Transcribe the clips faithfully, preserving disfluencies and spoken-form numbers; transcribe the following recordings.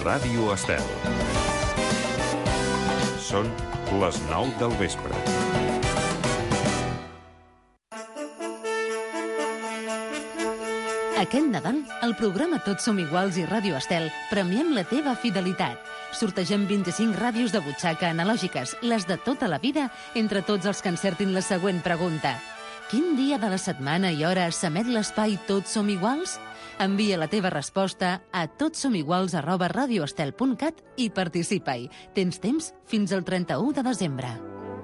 Ràdio Estel. Són les nou del vespre. Aquest Nadal, al programa Tots som iguals i Ràdio Estel premiem la teva fidelitat. Sortegem vint-i-cinc ràdios de butxaca analògiques, les de tota la vida, entre tots els que encertin la següent pregunta. Quin dia de la setmana i hora s'emet l'espai Tots som iguals? Envia la teva resposta a totsomiguals arroba radioestel punt cat i participa-hi. Tens temps fins al trenta-u de desembre.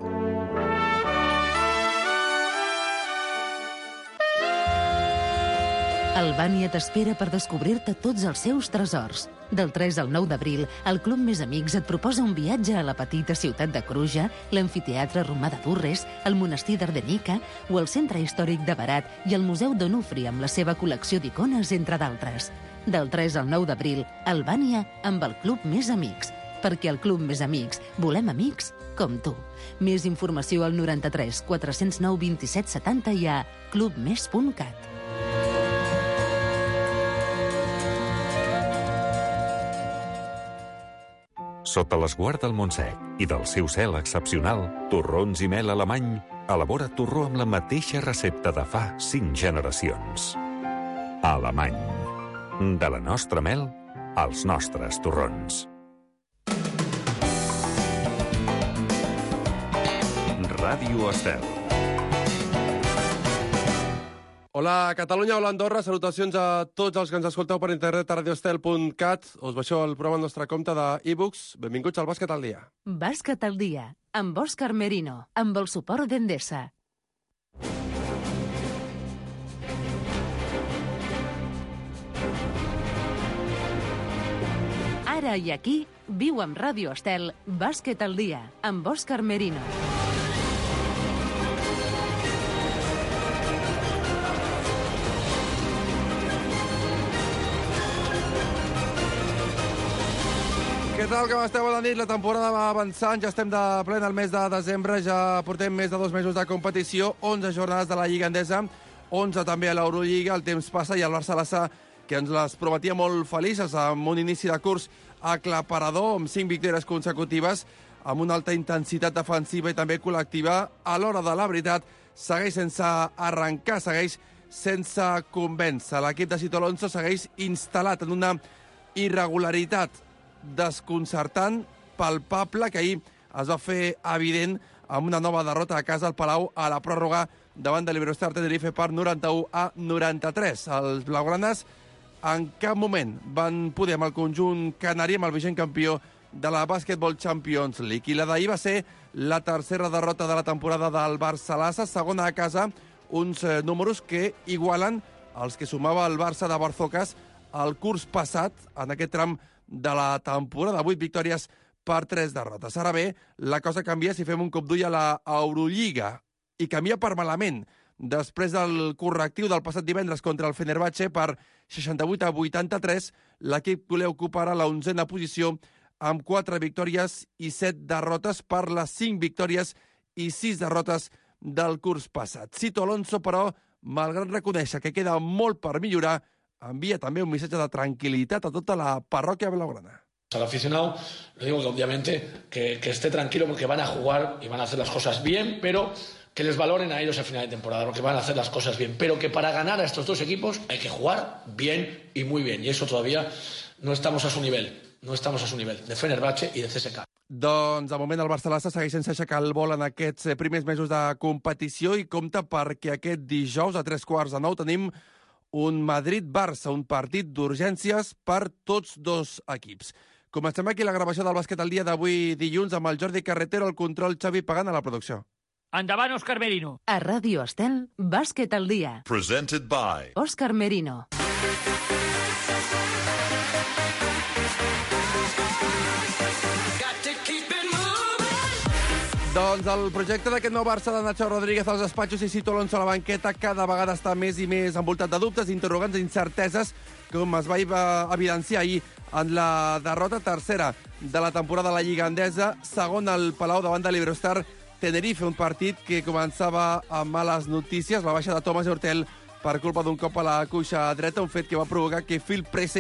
Albània t'espera per descobrir-te tots els seus tresors. Del tres al nou d'abril, el Club Més Amics et proposa un viatge a la petita ciutat de Cruja, l'amfiteatre romà de Durres, el monestir d'Ardenica o el centre històric de Berat i el Museu d'Onufri amb la seva col·lecció d'icones, entre d'altres. Del tres al nou d'abril, Albània amb el Club Més Amics. Perquè al Club Més Amics volem amics com tu. Més informació al noranta-tres quatre-cents nou vint-i-set setanta i a clubmes punt cat. Sota l'esguard del Montsec i del seu cel excepcional, Torrons i Mel Alemany elabora torró amb la mateixa recepta de fa cinc generacions. Alemany. De la nostra mel als nostres torrons. Ràdio Estel. Hola Catalunya, hola Andorra, salutacions a tots els que ens escolteu per internet a radioestel punt cat. Us baixeu el programa al nostre compte d'e-books. Benvinguts al Bàsquet al dia. Bàsquet al dia, amb Òscar Merino, amb el suport d'Endesa. Ara i aquí, viu amb Ràdio Estel, Bàsquet al dia, amb Òscar Merino. Què tal, com esteu? Bona nit. La temporada va avançant, ja estem de ple al mes de desembre, ja portem més de dos mesos de competició, onze jornades de la Lliga Endesa, onze també a l'Eurolliga, el temps passa i el Barça-Lassa, que ens les prometia molt felices, amb un inici de curs aclaparador, amb cinc victòries consecutives, amb una alta intensitat defensiva i també col·lectiva, a l'hora de la veritat, segueix sense arrencar, segueix sense convèncer. L'equip de Sito Alonso segueix instal·lat en una irregularitat desconcertant, palpable, que ahir es va fer evident amb una nova derrota a casa al Palau a la pròrroga davant de l'Iberostar Tenerife per noranta-u a noranta-tres. Els blaugranes en cap moment van poder amb el conjunt canari, amb el vigent campió de la Basketball Champions League. I la d'ahir va ser la tercera derrota de la temporada del Barça-Lassa, segona a casa, uns eh, números que igualen els que sumava el Barça de Barzocas el curs passat, en aquest tram de la temporada, vuit victòries per tres derrotes. Ara bé, la cosa canvia si fem un cop d'ull a la Eurolliga, i canvia per malament. Després del correctiu del passat divendres contra el Fenerbahçe per seixanta-vuit a vuitanta-tres, l'equip culer ocupa ara la onzena posició amb quatre victòries i set derrotes per les cinc victòries i sis derrotes del curs passat. Sito Alonso, però, malgrat reconèixer que queda molt per millorar, envía també un missatge de tranquil·litat a tota la parròquia blaugrana. Al aficionado, le digo que obviamente que, que esté tranquilo porque van a jugar y van a hacer las cosas bien, pero que les valoren a ellos al final de temporada, porque van a hacer las cosas bien. Pero que para ganar a estos dos equipos hay que jugar bien y muy bien. Y eso todavía no estamos a su nivel. No estamos a su nivel, de Fenerbahçe i de C S K. Doncs, de moment, el Barça-Lassa segueix sense aixecar el vol en aquests primers mesos de competició i compta perquè aquest dijous, a tres quarts de nou, tenim un Madrid-Barça, un partit d'urgències per tots dos equips. Comencem aquí la gravació del Bàsquet al dia d'avui dilluns amb el Jordi Carretero, el control Xavi Pagant a la producció. Endavant, Òscar Merino. A Ràdio Estel, Bàsquet al dia. Presented by Òscar Merino. Doncs el projecte d'aquest nou Barça de Nacho Rodríguez als despatxos i Sito Alonso a la banqueta cada vegada està més i més envoltat de dubtes, interrogants i incerteses, com es va evidenciar ahir en la derrota tercera de la temporada de la Lliga Endesa, segon al Palau davant de l'Iberostar Tenerife, un partit que començava amb males notícies, la baixa de Thomas Hurtel per culpa d'un cop a la cuixa dreta, un fet que va provocar que Phil Pressey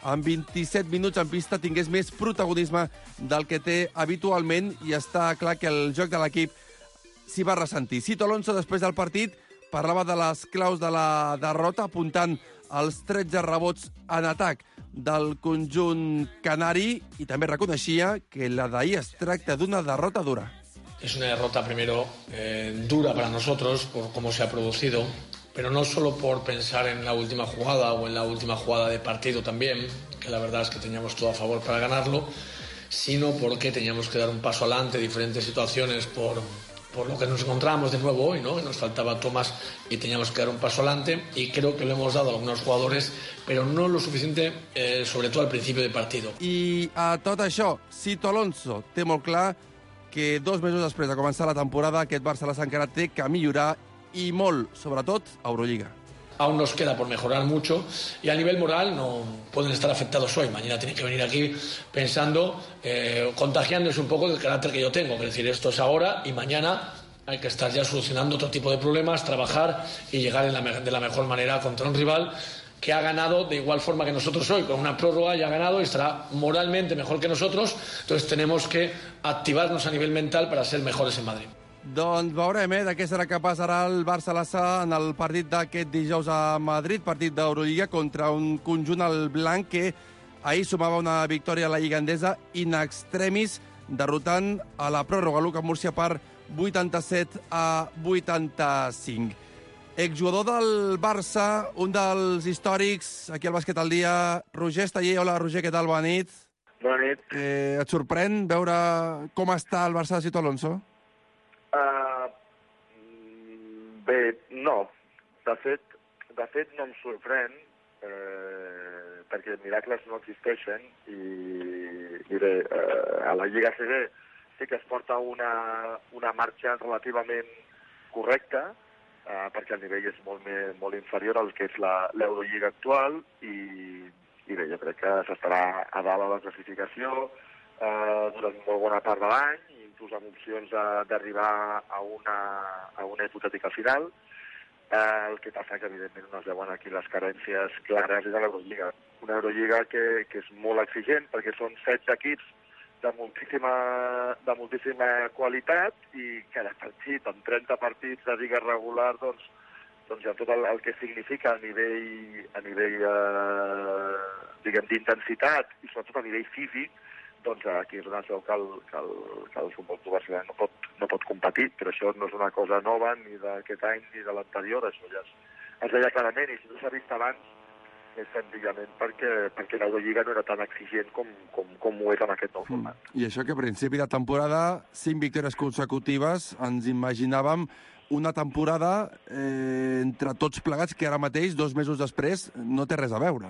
en vint-i-set minuts en pista tingués més protagonisme del que té habitualment, i està clar que el joc de l'equip s'hi va ressentir. Sito Alonso, després del partit, parlava de les claus de la derrota, apuntant els tretze rebots en atac del conjunt canari, i també reconeixia que la d'ahir es tracta d'una derrota dura. Es una derrota primero eh, dura para nosotros por cómo se ha producido, pero no solo por pensar en la última jugada o en la última jugada de partido también, que la verdad es que teníamos todo a favor para ganarlo, sino porque teníamos que dar un paso adelante, diferentes situaciones por, por lo que nos encontramos de nuevo hoy, ¿no? Que nos faltaba Tomás y teníamos que dar un paso adelante, y creo que lo hemos dado a algunos jugadores, pero no lo suficiente, eh, sobre todo al principio de partido. I a tot això, Sito Alonso té molt clar que dos mesos després de començar la temporada aquest Barça la encara té que millorar, i molt, sobretot, a Euroliga. Aún nos queda por mejorar mucho, y a nivel moral no pueden estar afectados hoy. Mañana tienen que venir aquí pensando, eh, contagiándose un poco del carácter que yo tengo. Es decir, esto es ahora, y mañana hay que estar ya solucionando otro tipo de problemas, trabajar y llegar en la, de la mejor manera contra un rival que ha ganado de igual forma que nosotros hoy, con una prórroga ya ha ganado y estará moralmente mejor que nosotros. Entonces tenemos que activarnos a nivel mental para ser mejores en Madrid. Doncs veurem, eh, de què serà capaç ara el Barça-Lassa en el partit d'aquest dijous a Madrid, partit d'Eurolliga contra un conjunt al blanc que ahir sumava una victòria a la Lliga Endesa in extremis, derrotant a la pròrroga l'U C A Múrcia per vuitanta-set a vuitanta-cinc. Exjugador del Barça, un dels històrics aquí al Bàsquet al dia, Roger Esteller. Hola, Roger, què tal? Bona nit. Bona nit. Eh, et sorprèn veure com està el Barça de Sito Alonso? Uh, bé, no. De fet, de fet no em sorprèn, eh, perquè miracles no existeixen, i, i bé, eh, a la Lliga A C B sí que es porta una, una marxa relativament correcta, eh, perquè el nivell és molt, més, molt inferior al que és l'Eurolliga actual, i, i bé, jo crec que s'estarà a dalt a la classificació eh, durant molt bona part de l'any, inclús amb opcions d'arribar a una, a una hipotètica final. Eh, el que passa que, evidentment, no es veuen aquí les carències clares de l'Eurolliga. Una Eurolliga que, que és molt exigent, perquè són setze equips de moltíssima, de moltíssima qualitat, i cada partit, amb trenta partits de lliga regular, doncs, doncs hi ha tot el, el que significa a nivell, a nivell eh, diguem, d'intensitat, i sobretot a nivell físic, doncs aquí és on es veu que el, que el, que el futbol barcelonès no pot, no pot competir, però això no és una cosa nova ni d'aquest any ni de l'anterior, això ja es, es veia clarament, i si no s'ha vist abans és senzillament perquè, perquè l'Eurolliga no era tan exigent com, com, com ho és en aquest nou format. Mm. I això que a principi de temporada, cinc victòries consecutives, ens imaginàvem una temporada eh, entre tots plegats que ara mateix, dos mesos després, no té res a veure.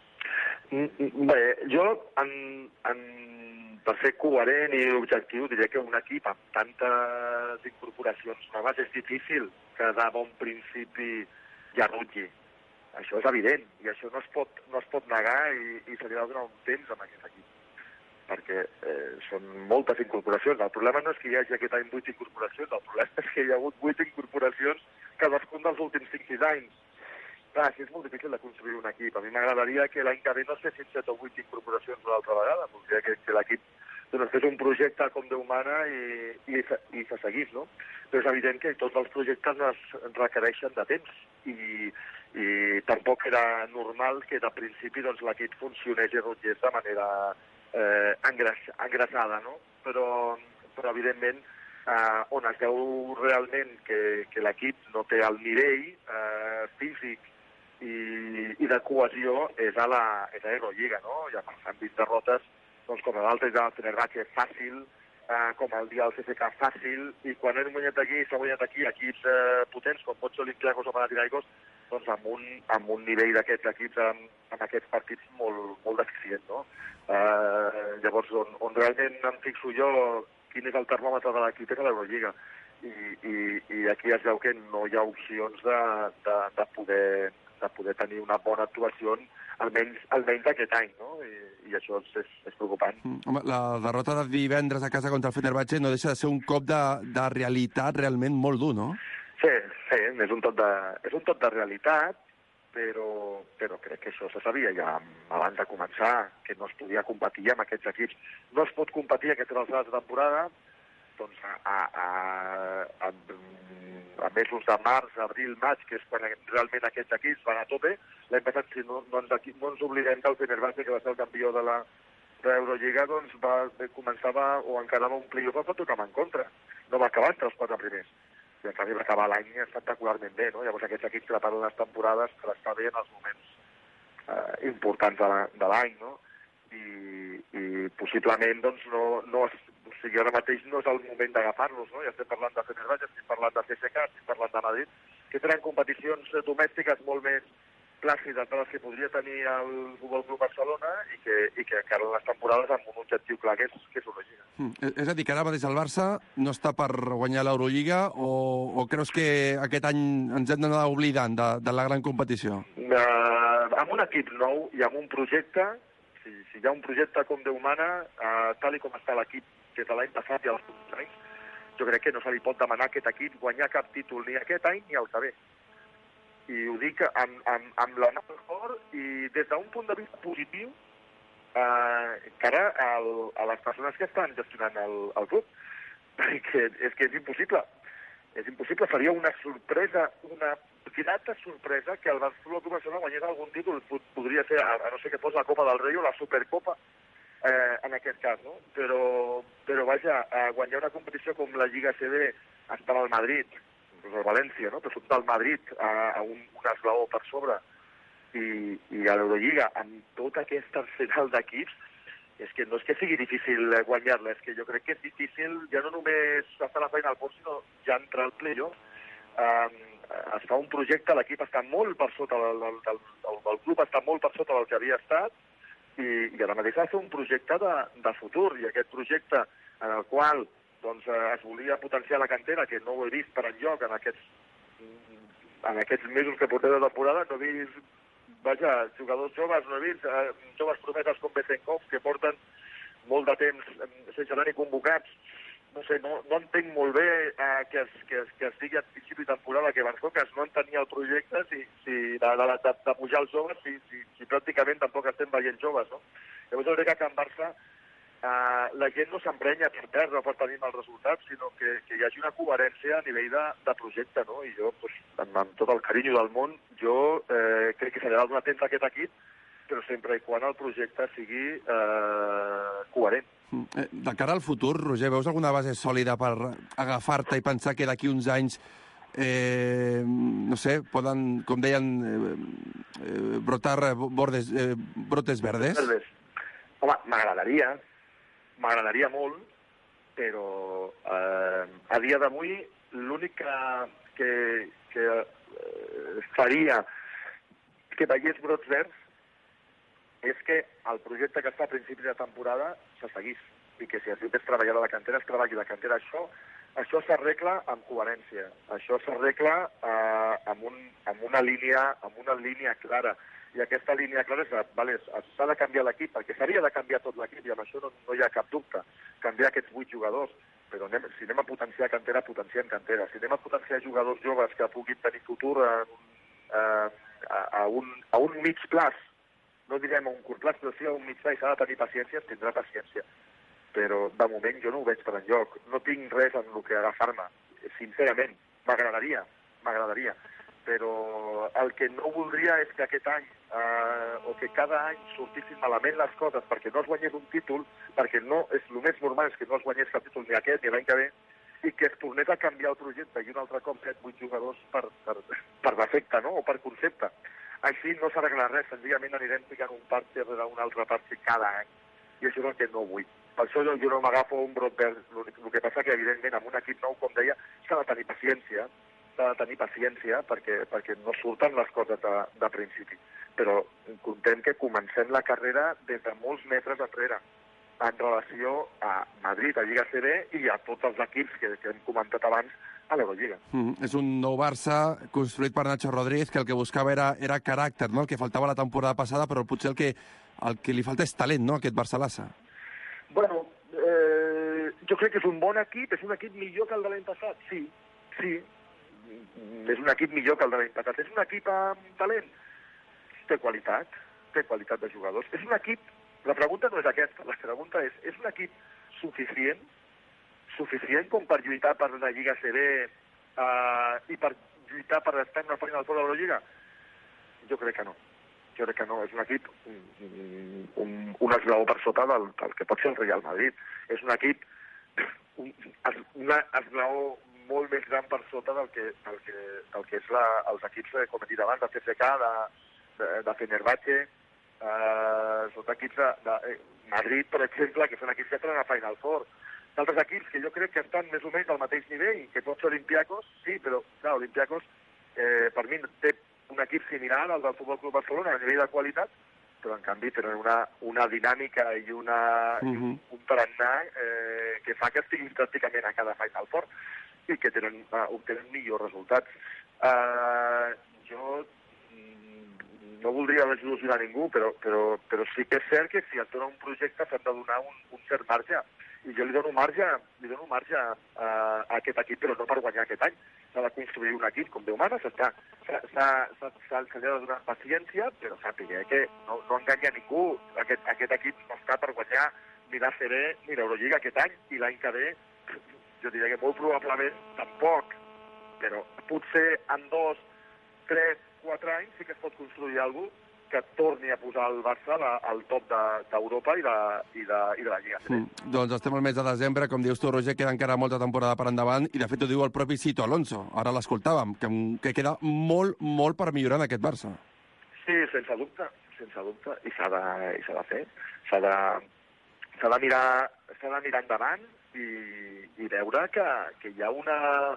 Bé, jo, en, en, per ser coherent i objectiu, diria que un equip amb tantes incorporacions noves és difícil que de bon principi ja rutlli. Això és evident, i això no es pot, no es pot negar, i, i se li va donar un temps amb aquest equip, perquè eh, són moltes incorporacions. El problema no és que hi hagi aquest any vuit incorporacions, el problema és que hi ha hagut vuit incorporacions cadascun dels últims cinc sis anys. Clar, així és molt difícil de construir un equip. A mi m'agradaria que l'any que ve no es fessin set o vuit incorporacions una altra vegada, voldria que, que l'equip doncs, fes un projecte com Déu mana i, i, i se seguís, no? Però és evident que tots els projectes es requereixen de temps, i, i tampoc era normal que de principi doncs, l'equip funcionés i rotllés de manera eh, engres, engrasada, no? Però, però evidentment, eh, on es veu realment que, que l'equip no té el nivell eh, físic i, i de cohesió és a la és a Eurolliga, no? Ja s'han vist derrotes doncs, com l'altre del Fenerbahçe fàcil, eh, com el dia del C S K A fàcil, i quan hem guanyat aquí, s'ha guanyat aquí equips eh, potents com pot ser Olympiacos o Panathinaikos, doncs amb un, amb un nivell d'aquests equips amb, amb aquests partits molt, molt deficient, no? Eh, llavors, on, on realment em fixo jo quin és el termòmetre de l'equip és a l'Eurolliga, i, i, i aquí es veu que no hi ha opcions de, de, de, poder, de poder tenir una bona actuació almenys, almenys aquest any, no? I, i això és, és, és preocupant. Mm, home, la derrota de divendres a casa contra el Fenerbahçe no deixa de ser un cop de, de realitat realment molt dur, no? Sí, sí, és un tot de, és un tot de realitat, però, però crec que això se sabia ja abans de començar, que no es podia competir amb aquests equips. No es pot competir a aquestes alçades de temporada, doncs a, a, a, a mesos de març, abril, maig, que és quan realment aquests equips van a tope. L'any passat, si no, no, ens, no ens oblidem que el Fenerbahçe, que va ser el campió de la d'Eurolliga, doncs va, començava o encarava un playoff per tocar en contra. No va acabar entre els quatre primers. I en canvi va acabar l'any espectacularment bé, no? Llavors aquests equips preparen les temporades per estar bé en els moments eh, importants de l'any, no? I, i possiblement, doncs, no, no es, o sigui, ara mateix no és el moment d'agafar-los, no? Ja estem parlant de Fenerbahçe, estem parlant de C S K, estem parlant de Madrid, que tenen competicions domèstiques molt més plàcides de les que podria tenir el Futbol Club Barcelona i que, i que encara les temporades amb un objectiu clar, que és, que és Eurolliga. Mm. És a dir, que ara mateix el Barça no està per guanyar l'Eurolliga o, o creus que aquest any ens hem d'anar oblidant de, de la gran competició? Uh, amb un equip nou i amb un projecte, si, si hi ha un projecte com Déu mana, uh, tal i com està l'equip des de l'any passat i els últims anys, jo crec que no se li pot demanar a aquest equip guanyar cap títol ni aquest any ni el que ve. I ho dic amb, amb, amb la mà al cor i des d'un punt de vista positiu eh, encara el, a les persones que estan gestionant el, el club, perquè és que és impossible. És impossible, seria una sorpresa, una grata sorpresa que el Barcelona guanyés algun títol. Podria ser, a, a no ser que fos la Copa del Rei o la Supercopa, eh, en aquest cas, no? Però, però vaja, eh, guanyar una competició com la Lliga A C B, estar al Madrid, el València, no? Però surt del Madrid a, a un, un esglaó per sobre i, i a l'Eurolliga amb tot aquest arsenal d'equips, és que no és que sigui difícil guanyar-la, és que jo crec que és difícil ja no només estar a la feina al fons, sinó ja entrar al playoff. Um, es fa un projecte, l'equip està molt per sota, del, del, del, del, del club està molt per sota del que havia estat i, i ara mateix ha de fer un projecte de, de futur, i aquest projecte en el qual doncs eh, es volia potenciar la cantera, que no ho he vist per enlloc en aquests, en aquests mesos que portem de temporada, no he vist, vaja, jugadors joves, no he vist eh, joves promeses com Bezenkov, que porten molt de temps eh, sense anar ni convocats. No sé, no, no entenc molt bé eh, que, es, que, es, que es digui a principi de temporada que Barçoques no entenia el projecte, si, si de, de, de, de pujar els joves, si, si, si pràcticament tampoc estem veient joves, no? Llavors jo crec que a Can Barça Uh, la gent no s'emprenya per perdre o per tenir mals resultats, sinó que, que hi hagi una coherència a nivell de, de projecte, no? I jo, pues, amb, amb tot el carinyo del món, jo eh, crec que se li ha de donar temps a aquest equip, però sempre i quan el projecte sigui eh, coherent. De cara al futur, Roger, veus alguna base sòlida per agafar-te i pensar que d'aquí uns anys eh, no sé, poden, com deien, eh, eh, brotar bordes, eh, brotes verdes? Verdes. Home, m'agradaria, m'agradaria molt, però eh, a dia d'avui l'únic que, que, que eh, faria que veiés brots verds és que el projecte que està a principi de temporada se seguís i que si es diu que es treballarà la cantera, es treballi la cantera. Això, això s'arregla amb coherència, això s'arregla eh, amb, un, amb, una línia, amb una línia clara. I aquesta línia clara és, vale, s'ha de canviar l'equip, perquè s'havia de canviar tot l'equip, i amb això no, no hi ha cap dubte, canviar aquests vuit jugadors, però anem, si anem a potenciar cantera, potenciem cantera. Si anem a potenciar jugadors joves que puguin tenir futur en, eh, a, a, un, a un mig plaç, no direm a un curt plaç, però sí a un mig plaç, s'ha de tenir paciència, tindrà paciència. Però de moment jo no ho veig per enlloc, no tinc res en el que agafar-me, sincerament, m'agradaria, m'agradaria. Però el que no voldria és que aquest any eh, o que cada any sortissin malament les coses perquè no es guanyés un títol, perquè no és el més normal és que no es guanyés cap títol ni aquest ni l'any que ve, i que es tornés a canviar el projecte i un altre cop set vuit jugadors per, per, per defecte, no? O per concepte. Així no s'arregla res, senzillament anirem ficant un parche rere un altre parche cada any, i això és el que no vull. Per això jo, jo no m'agafo un brot verd. El que passa que, evidentment, amb un equip nou, com deia, s'ha de tenir paciència, s'ha de tenir paciència perquè, perquè no surten les coses de, de principi. Però contem que comencem la carrera des de molts metres enrere en relació a Madrid, a Lliga A C B i a tots els equips que, que hem comentat abans a l'Eurolliga. Mm, és un nou Barça construït per Nacho Rodríguez que el que buscava era, era caràcter, no? El que faltava la temporada passada, però potser el que, el que li falta és talent, no?, aquest Barça-Lassa. Bueno, eh, jo crec que és un bon equip, és un equip millor que el de l'any passat, sí, sí. És un equip millor que el de l'any passat. És un equip amb talent? té qualitat, té qualitat de jugadors. És un equip, la pregunta no és aquesta, la pregunta és, és un equip suficient, suficient com per lluitar per la Lliga A C B eh, i per lluitar per estar en una final fora de l'Eurolliga? Jo crec que no. Jo crec que no. És un equip un, un, un esglaó per sota del, del que pot ser el Real Madrid. És un equip un, un esglaó molt més gran per sota del que, del que, del que és la, els equips, com he dit abans, de C S K, de, de, de Fenerbahce, eh, són equips de, de Madrid, per exemple, que són equips que estan a Final Four. D'altres equips que jo crec que estan més o menys al mateix nivell, que pot ser Olympiacos, sí, però, clar, Olympiacos, eh, per mi, té un equip similar al del Futbol Club Barcelona a nivell de qualitat, però, en canvi, tenen una, una dinàmica i, una, uh-huh. i un, un tarannà eh, que fa que estiguin pràcticament a cada Final Four i que tenen, uh, obtenen millors resultats. Uh, jo no voldria desil·lusionar ningú, però, però, però sí que és cert que si et dona un projecte s'han de donar un, un cert marge. I jo li dono marge, li dono marge a, a aquest equip, però no per guanyar aquest any. S'ha de construir un equip, com Déu mana, s'ha de donar paciència, però sàpiga que no, no enganya ningú. Aquest, aquest equip no està per guanyar ni l'A C B ni l'Eurolliga aquest any, i l'any que ve, jo diria que molt probablement tampoc, però potser en dos, tres, quatre anys sí que es pot construir alguna cosa que torni a posar el Barça al top d'Europa i, de, i, de, i de la Lliga. Mm. Doncs estem al mes de desembre, com dius tu, Roger, queda encara molta temporada per endavant, i de fet ho diu el propi Sito Alonso, ara l'escoltàvem, que, que queda molt, molt per millorar en aquest Barça. Sí, sense dubte, sense dubte, i s'ha de, i s'ha de fer, s'ha de, s'ha de mirar, s'ha de mirar endavant i, i veure que, que hi ha una...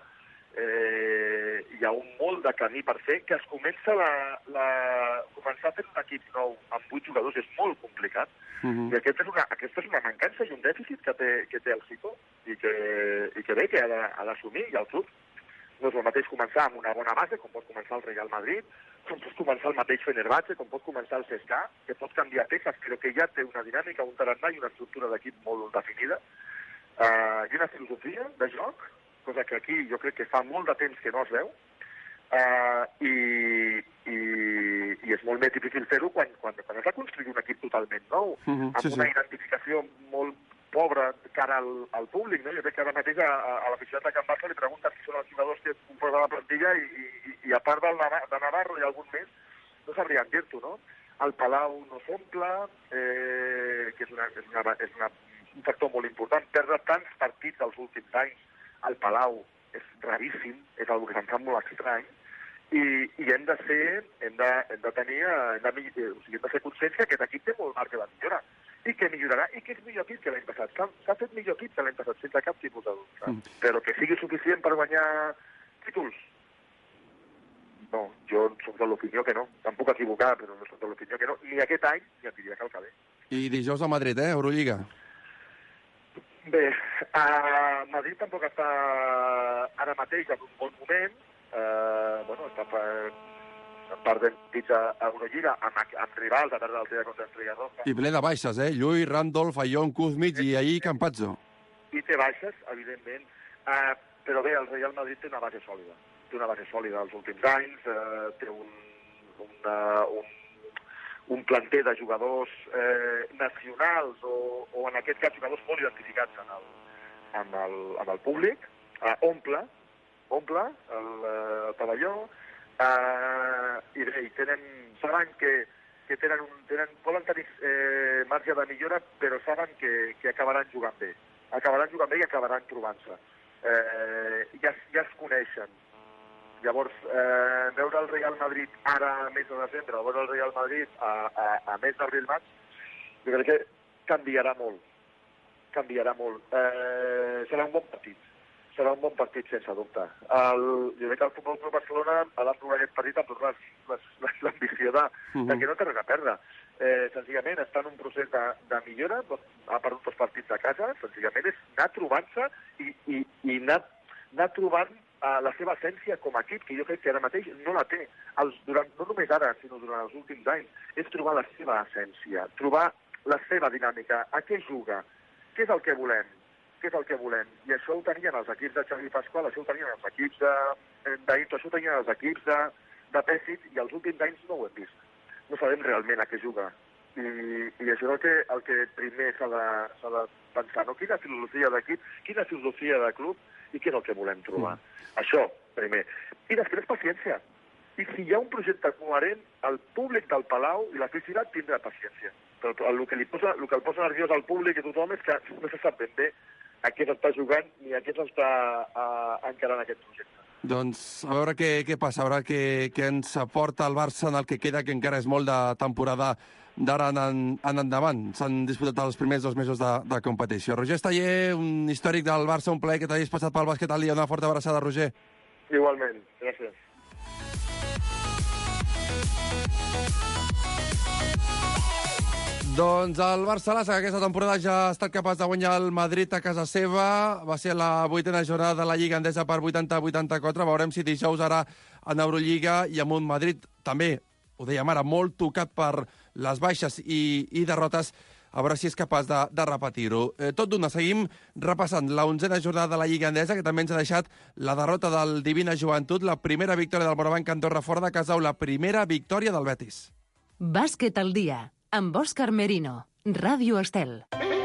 Eh, hi ha un molt de camí per fer, que es comença la, la, començar a fer un equip nou amb vuit jugadors és molt complicat, uh-huh. i aquesta és, una, aquesta és una mancança i un dèficit que té, que té el Sito i que, i que bé, que ha d'assumir, i el club. No és el mateix començar amb una bona base, com pot començar el Real Madrid, com pot començar el mateix Fenerbahce, com pot començar el C S K, que pot canviar peces, però que ja té una dinàmica, un tarannà i una estructura d'equip molt definida, uh, i una filosofia de joc, cosa que aquí jo crec que fa molt de temps que no es veu, uh, i, i, i és molt més difícil fer-ho quan, quan, quan has de construir un equip totalment nou, uh-huh, amb sí, una sí. identificació molt pobra cara al, al públic, no? Jo crec que ara mateix a, a l'aficionat de Can Barça li pregunten si són els jugadors que composen la plantilla i, i, i a part del, de Navarro i algun més, no sabrien dir-t'ho, no? El Palau no s'omple, eh, que és, una, és, una, és una, un factor molt important. Perdre tants partits els últims anys al Palau és raríssim, és una cosa que em fa molt estrany, i, i hem de ser, hem de, hem de tenir, hem de, o sigui, hem de ser conscients que aquest equip té molt marge de millora, i que millorarà, i que és millor equip que l'any passat. S'ha fet millor equip que l'any passat, sense cap tipus de dubte. Mm. Però que sigui suficient per guanyar títols? No, jo soc de l'opinió que no. Em puc equivocar, però no soc de l'opinió que no. Ni aquest any, ni et diria que el que ve. I dijous a Madrid, eh? Eurolliga. Bé, a Madrid tampoc està ara mateix en un bon moment. Eh, bueno, està per, perdent pits a Eurolliga amb, amb rivals a perdre el T contra Estrella Roja. I ple de baixes, eh? Lluís, Randolph, Ayón, Kuzmic i ahir Campazzo. I té baixes, evidentment. Eh, però bé, el Real Madrid té una base sòlida. Té una base sòlida dels últims anys, eh, té un, una, un un planter de jugadors eh, nacionals o, o en aquest cas jugadors molt identificats en el, en el, en el públic, eh, omple, omple el, el pavelló, eh, i bé, i tenen, saben que, que tenen un, tenen, poden tenir eh, marge de millora, però saben que, que acabaran jugant bé. Acabaran jugant bé i acabaran trobant-se. Eh, ja, ja es coneixen. Llavors, eh, veure el Real Madrid ara a mes de desembre, o veure el Real Madrid a, a, a mes d'abril-maig, jo crec que canviarà molt. Canviarà molt. Eh, serà un bon partit. Serà un bon partit, sense dubte. El, jo crec que el Futbol Club Barcelona ha d'emprovar aquest partit amb tota l'ambició de, uh-huh. de que no té res a perdre. Eh, senzillament està en un procés de, de millora, ha perdut els partits a casa, senzillament és anar trobant-se i, i, i anar, anar trobant Uh, la seva essència com a equip, que jo crec que ara mateix no la té, els, durant, no només ara, sinó durant els últims anys, és trobar la seva essència, trobar la seva dinàmica, a què juga, què és el que volem, què és el que volem. I això ho tenien els equips de Xavi Pasqual, això ho tenien els equips d'Into, això ho tenien els equips de, de Pessic, i els últims anys no ho hem vist. no sabem realment a què juga. I, i això és el que, el que primer s'ha de, s'ha de pensar, no? Quina filosofia d'equip, quina filosofia de club i què és el que volem trobar. Mm. Això, primer. I després, paciència. I si hi ha un projecte coherent, el públic del Palau i l'aficionat tindrà paciència. Però el que, li posa, el que el posa nerviós al públic i tothom és que no se sap ben bé a què s'està jugant ni a què s'està uh, encarant aquest projecte. Doncs a veure què, què passa, a veure què, què ens aporta el Barça en el que queda, que encara és molt de temporada d'ara en, en endavant. S'han disputat els primers dos mesos de, de competició. Roger Esteller, un històric del Barça, un plaer que t'hagis passat pel bàsquet al dia. Una forta abraçada, Roger. Igualment, gràcies. Doncs el Barça, que aquesta temporada ja ha estat capaç de guanyar el Madrid a casa seva. Va ser la vuitena jornada de la Lliga Endesa per vuitanta a vuitanta-quatre. Veurem si dijous ara en Eurolliga i amb un Madrid també, ho dèiem ara, molt tocat per les baixes i, i derrotes, a veure si és capaç de, de repetir-ho. Eh, tot d'una, seguim repassant la onzena jornada de la Lliga Endesa, que també ens ha deixat la derrota del Divina Joventut, la primera victòria del Morabanc Andorra fora de casa o la primera victòria del Betis. Bàsquet al dia, amb Òscar Merino, Ràdio Estel.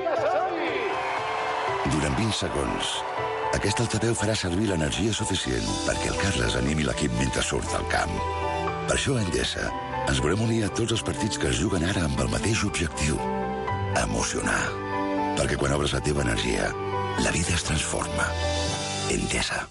Durant vint segons, aquest altaveu farà servir l'energia suficient perquè el Carles animi l'equip mentre surt al camp. Per això a Endesa ens volem unir a tots els partits que es juguen ara amb el mateix objectiu: emocionar. Perquè quan obres la teva energia, la vida es transforma. Endesa.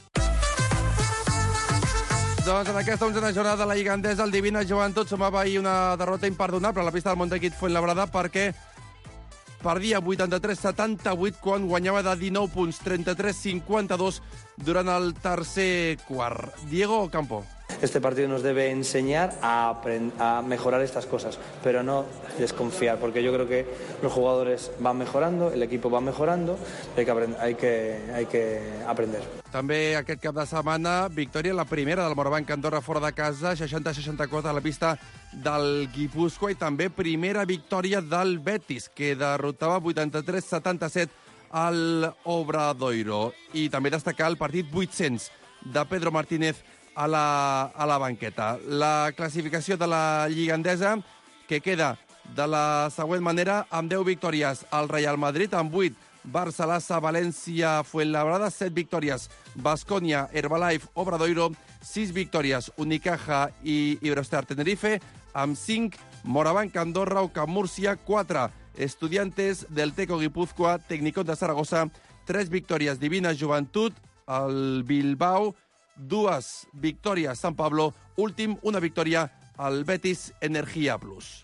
Doncs en aquesta onzena jornada de la Lliga Endesa, el Divina Joventut sumava ahir una derrota imperdonable a la pista del Montequit Fuenlabrada perquè perdia vuitanta-tres a setanta-vuit quan guanyava de dinou punts, trenta-tres a cinquanta-dos durant el tercer quart. Diego Campo. Este partido nos debe enseñar a, a mejorar estas cosas, pero no desconfiar, porque yo creo que los jugadores van mejorando, el equipo va mejorando, hay que, hay que, hay que aprender. També aquest cap de setmana, victòria la primera del Morabanc Andorra fora de casa, seixanta a seixanta-quatre a la pista del Guipúscoa, i també primera victòria del Betis, que derrotava vuitanta-tres a setanta-set al Obradoiro. I també destacar el partit vuit-cents de Pedro Martínez a la, a la banqueta. La classificació de la Lliga Endesa, que queda de la següent manera, amb deu victòries al Real Madrid, amb vuit Barça, Lassa, València, Fuenlabrada, set victòries Baskonia, Herbalife, Obradoiro, sis victòries Unicaja i Iberostar Tenerife, amb cinc Morabanc, Andorra, Ocam Múrcia, quatre Estudiantes del Teco Guipúzcoa, Tecnicón de Saragossa, tres victòries Divina Joventut, el Bilbao, dues victòries Sant Pablo, últim, una victòria al Betis Energia Plus.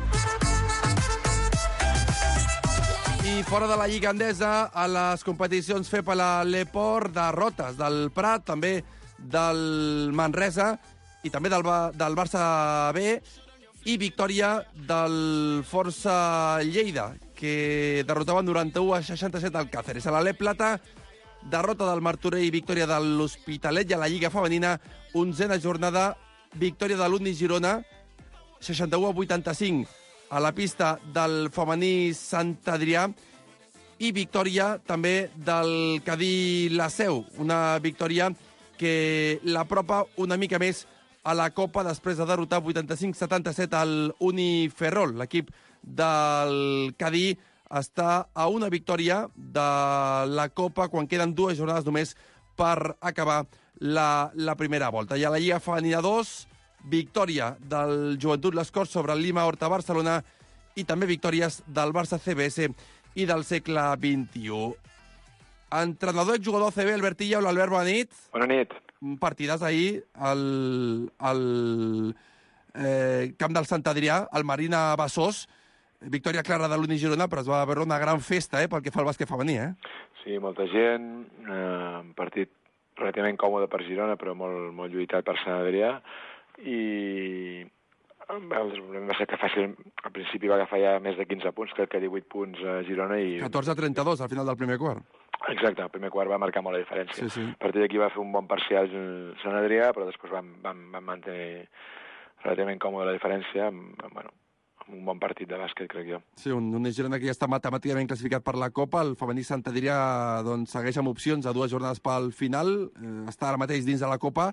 I fora de la Lliga Endesa, a les competicions FEPA a l'Eport, derrotes del Prat, també del Manresa i també del, del Barça B, i victòria del Força Lleida, que derrotava noranta-u a seixanta-set al Càceres. A l'Alep Plata, derrota del Martorell i victòria de l'Hospitalet, i a la Lliga Femenina, onzena jornada, victòria de l'Uni Girona, seixanta-u a vuitanta-cinc a la pista del femení Sant Adrià, i victòria també del Cadí La Seu, una victòria que l'apropa una mica més a la Copa després de derrotar vuitanta-cinc a setanta-set al Uni Ferrol. L'equip del Cadí està a una victòria de la Copa quan queden dues jornades només per acabar la, la primera volta. I a la Lliga Femenina dos, victòria del Joventut Les Corts sobre el Lima Horta Barcelona, i també victòries del Barça C B S i del segle vint-i-u. Entrenador i jugador C B, Albert Illa. Hola, Albert, bona nit. Bona nit. Un partidàs ahir al, al eh, camp del Sant Adrià, al Marina Bassós. Victòria clara de l'Uni Girona, però es va veure una gran festa eh, pel que fa al bàsquet femení. Eh? Sí, molta gent, eh, un partit relativament còmode per Girona, però molt, molt lluitat per Sant Adrià, i el problema va ser que fàcil, al principi va agafar ja més de quinze punts, crec que divuit punts a Girona. I catorze a trenta-dos al final del primer quart. Exacte, el primer quart va marcar molt la diferència. Sí, sí. A partir d'aquí va fer un bon parcial Sant Adrià, però després van, van, van mantenir relativament còmode la diferència, amb, bueno, un bon partit de bàsquet, crec jo. Sí, un, un Girona que ja està matemàticament classificat per la Copa. El femení Sant Adrià doncs, segueix amb opcions a dues jornades pel final. Eh, està ara mateix dins de la Copa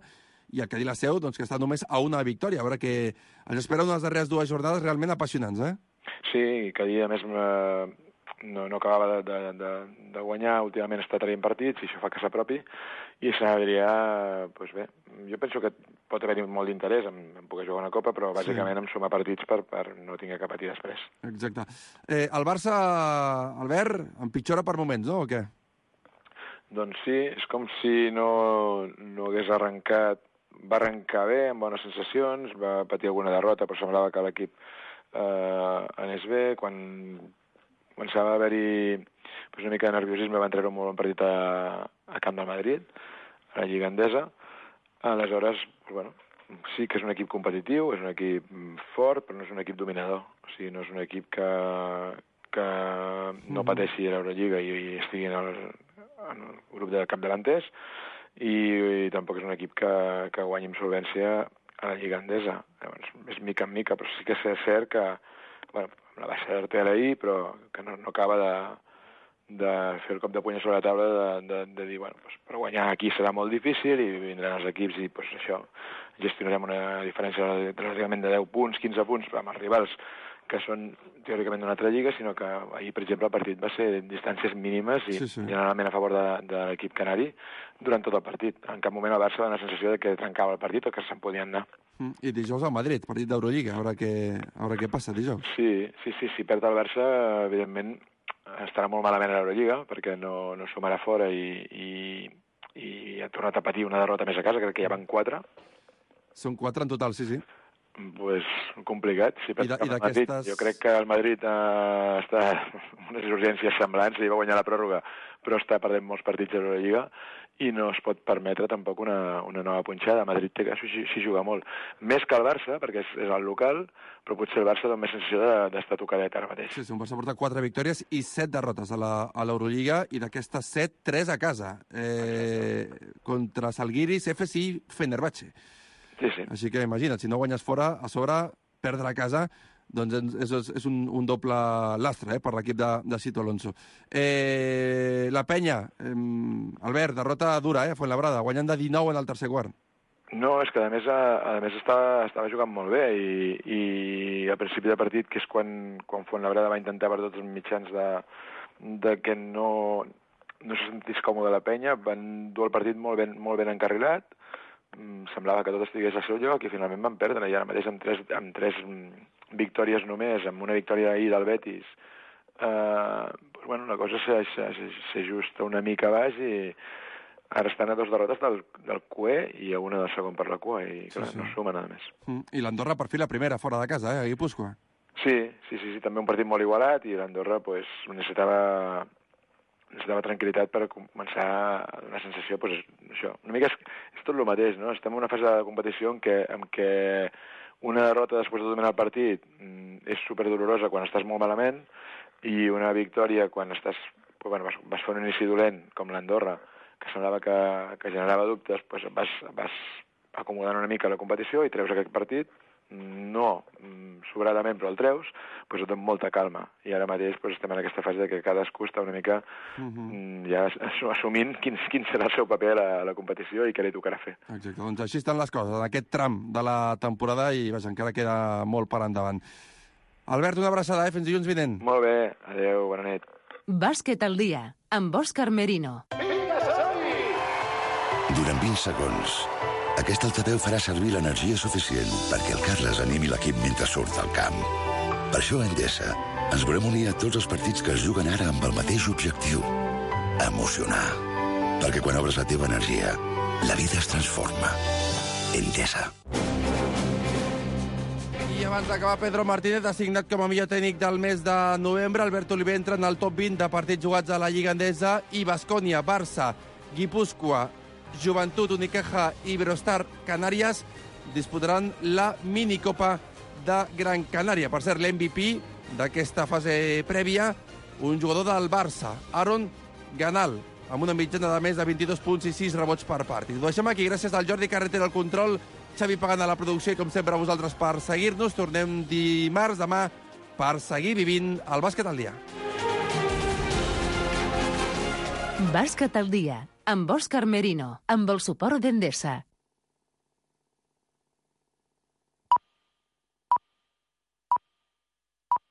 i el Cadí la Seu, doncs, que està només a una victòria. A veure que ens esperen unes darreres dues jornades realment apassionants, eh? Sí, Cadí, a més, no, no acabava de, de, de, de guanyar, últimament està traient partits, i això fa que s'apropi, i Sant Adrià, doncs bé, jo penso que pot haver-hi molt d'interès en, en poder jugar una Copa, però bàsicament sí. em suma partits per, per no tinguer que patir després. Exacte. Eh, el Barça, Albert, empitjora per moments, no, o què? Doncs sí, és com si no, no hagués arrencat, va arrencar bé, amb bones sensacions, va patir alguna derrota, però semblava que l'equip eh, anés bé, quan començava a haver-hi pues, una mica de nerviosisme, va entrar un molt bon partit a, a Camp del Madrid, a la Lliga Endesa. Aleshores, pues, bueno, sí que és un equip competitiu, és un equip fort, però no és un equip dominador. O sigui, no és un equip que, que no pateixi a l'Eurolliga i, i estigui en el, en el grup de capdavanters, i, i tampoc és un equip que, que guanyi amb solvència a la Lliga Endesa. Llavors, és mica en mica, però sí que és cert que, bueno, la baixa d'Artel ahir, però que no, no acaba de, de fer el cop de puny sobre la taula, de, de, de dir, bueno, pues, per guanyar aquí serà molt difícil i vindran els equips i pues, això, gestionarem una diferència relativament de deu punts, quinze punts amb els rivals que són teòricament d'una altra lliga, sinó que ahir, per exemple, el partit va ser en distàncies mínimes i sí, sí. generalment a favor de, de l'equip canari durant tot el partit. En cap moment el Barça va la sensació de que trencava el partit o que se'n podien anar. I dijous al Madrid, partit d'Eurolliga, a veure què, a veure què passa dijous. Sí, sí, sí, si perd el Barça, evidentment estarà molt malament a l'Eurolliga, perquè no, no sumarà fora i, i, i ha tornat a patir una derrota més a casa, crec que ja van quatre. Són quatre en total, sí, sí. Pues complicat, si I, de, i d'aquestes... Jo crec que el Madrid eh, està amb unes urgències semblants, i va guanyar la pròrroga, però està perdent molts partits a l'Eurolliga i no es pot permetre tampoc una, una nova punxada. El Madrid té que s'hi si juga molt. Més que el Barça, perquè és, és el local, però potser el Barça dona més sensació d'estar tocadet ara mateix. Sí, sí, un Barça porta quatre victòries i set derrotes a l'Eurolliga, i d'aquestes set, tres a casa. Eh, contra Zalgiris, Efes i Fenerbahçe. Sí, sí. Així que imagina't, si no guanyes fora, a sobre, perdre a casa, doncs és, és, és un, un doble lastre eh, per l'equip de, de Sito Alonso. Eh, la penya, eh, Albert, derrota dura, eh, Fuenlabrada, guanyant de dinou en el tercer quart. No, és que a més, a, a més estava, estava jugant molt bé i, i al principi de partit, que és quan, quan Fuenlabrada va intentar per tots els mitjans de, de que no, no se sentís còmode la penya, van dur el partit molt ben, molt ben encarrilat, semblava que tot estigués al seu lloc i finalment van perdre, i ara mateix amb tres, amb tres victòries només, amb una victòria ahir del Betis, eh, pues, bueno, la cosa s'ajusta una mica a baix i ara estan a dos derrotes del, del Q E i a una del segon per la cua i clar, sí, sí. no suma nada més. Mm. I l'Andorra per fi la primera fora de casa, eh, a Guipúscoa. Sí, sí, sí, sí, també un partit molt igualat i l'Andorra pues, necessitava necessitava tranquil·litat per començar a donar sensació, pues, això. Una mica és, és tot el mateix, no? Estem en una fase de competició en què, en què una derrota després de dominar el partit és superdolorosa quan estàs molt malament i una victòria quan estàs, bueno, vas, vas fer un inici dolent, com l'Andorra, que semblava que, que generava dubtes, pues vas, vas acomodant una mica la competició i treus aquest partit, no sobradament, però el treus, pues et dona molta calma. I ara mateix pues, estem en aquesta fase de que cadascú està una mica uh -huh. ja assumint quin, quin serà el seu paper a la, a la competició i què li tocarà fer. Exacte, doncs així estan les coses, en aquest tram de la temporada i vaja, encara queda molt per endavant. Albert, una abraçada, eh? Fins dilluns vinent. Molt bé, adeu, bona nit. Bàsquet al dia, amb Òscar Merino. Durant vint segons, aquest altaveu farà servir l'energia suficient perquè el Carles animi l'equip mentre surt al camp. Per això a Endesa ens volem unir a tots els partits que es juguen ara amb el mateix objectiu: emocionar. Perquè quan obres la teva energia, la vida es transforma. Endesa. I abans d'acabar, Pedro Martínez, assignat com a millor tècnic del mes de novembre. Albert Oliver entra en el top vint de partits jugats a la Lliga Endesa i Baskonia, Barça, Guipúscoa, Joventut, Unicaja i Iberostar Canàries disputaran la minicopa de Gran Canària. Per cert, l'M V P d'aquesta fase prèvia, un jugador del Barça, Aaron Ganal, amb una mitjana de més de vint-i-dos punts i sis rebots per partit. Ho deixem aquí, gràcies al Jordi Carretera al control, Xavi Pagant a la producció i, com sempre, a vosaltres per seguir-nos. Tornem dimarts, demà, per seguir vivint el bàsquet al dia. Bàsquet al dia, amb Òscar Merino, amb el suport d'Endesa.